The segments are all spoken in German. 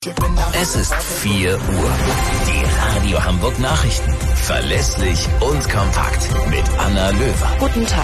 Es ist 4 Uhr. Die Radio Hamburg Nachrichten. Verlässlich und kompakt. Mit Anna Löwer. Guten Tag.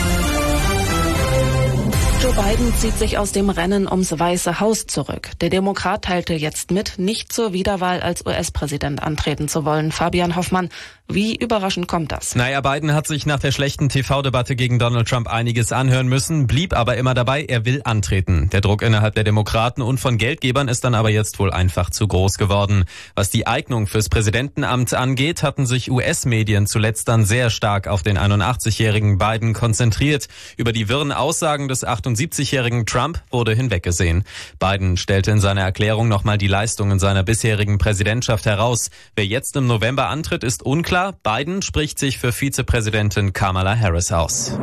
Joe Biden zieht sich aus dem Rennen ums Weiße Haus zurück. Der Demokrat teilte jetzt mit, nicht zur Wiederwahl als US-Präsident antreten zu wollen. Fabian Hoffmann, wie überraschend kommt das? Naja, Biden hat sich nach der schlechten TV-Debatte gegen Donald Trump einiges anhören müssen, blieb aber immer dabei, er will antreten. Der Druck innerhalb der Demokraten und von Geldgebern ist dann aber jetzt wohl einfach zu groß geworden. Was die Eignung fürs Präsidentenamt angeht, hatten sich US-Medien zuletzt dann sehr stark auf den 81-jährigen Biden konzentriert. Über die wirren Aussagen des 78-jährigen Trump wurde hinweggesehen. Biden stellte in seiner Erklärung nochmal die Leistungen seiner bisherigen Präsidentschaft heraus. Wer jetzt im November antritt, ist unklar. Biden spricht sich für Vizepräsidentin Kamala Harris aus.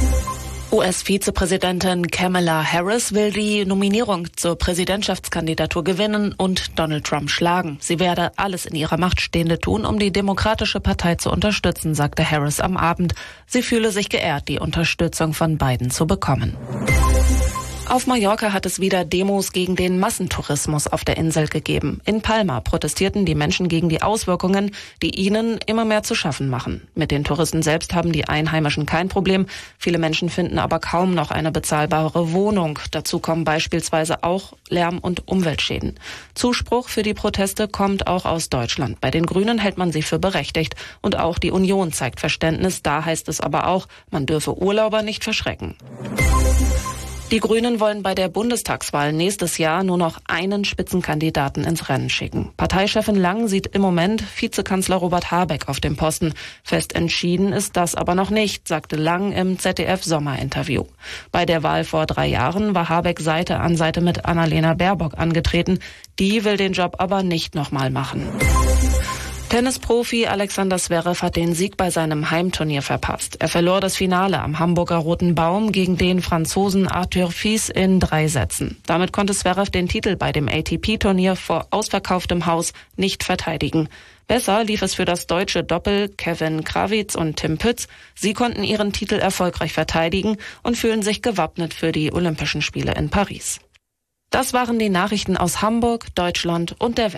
US-Vizepräsidentin Kamala Harris will die Nominierung zur Präsidentschaftskandidatur gewinnen und Donald Trump schlagen. Sie werde alles in ihrer Macht Stehende tun, um die Demokratische Partei zu unterstützen, sagte Harris am Abend. Sie fühle sich geehrt, die Unterstützung von Biden zu bekommen. Auf Mallorca hat es wieder Demos gegen den Massentourismus auf der Insel gegeben. In Palma protestierten die Menschen gegen die Auswirkungen, die ihnen immer mehr zu schaffen machen. Mit den Touristen selbst haben die Einheimischen kein Problem. Viele Menschen finden aber kaum noch eine bezahlbare Wohnung. Dazu kommen beispielsweise auch Lärm- und Umweltschäden. Zuspruch für die Proteste kommt auch aus Deutschland. Bei den Grünen hält man sie für berechtigt. Und auch die Union zeigt Verständnis. Da heißt es aber auch, man dürfe Urlauber nicht verschrecken. Die Grünen wollen bei der Bundestagswahl nächstes Jahr nur noch einen Spitzenkandidaten ins Rennen schicken. Parteichefin Lang sieht im Moment Vizekanzler Robert Habeck auf dem Posten. Fest entschieden ist das aber noch nicht, sagte Lang im ZDF-Sommerinterview. Bei der Wahl vor 3 Jahren war Habeck Seite an Seite mit Annalena Baerbock angetreten. Die will den Job aber nicht nochmal machen. Tennisprofi Alexander Zverev hat den Sieg bei seinem Heimturnier verpasst. Er verlor das Finale am Hamburger Roten Baum gegen den Franzosen Arthur Fils in 3 Sätzen. Damit konnte Zverev den Titel bei dem ATP-Turnier vor ausverkauftem Haus nicht verteidigen. Besser lief es für das deutsche Doppel Kevin Krawitz und Tim Pütz. Sie konnten ihren Titel erfolgreich verteidigen und fühlen sich gewappnet für die Olympischen Spiele in Paris. Das waren die Nachrichten aus Hamburg, Deutschland und der Welt.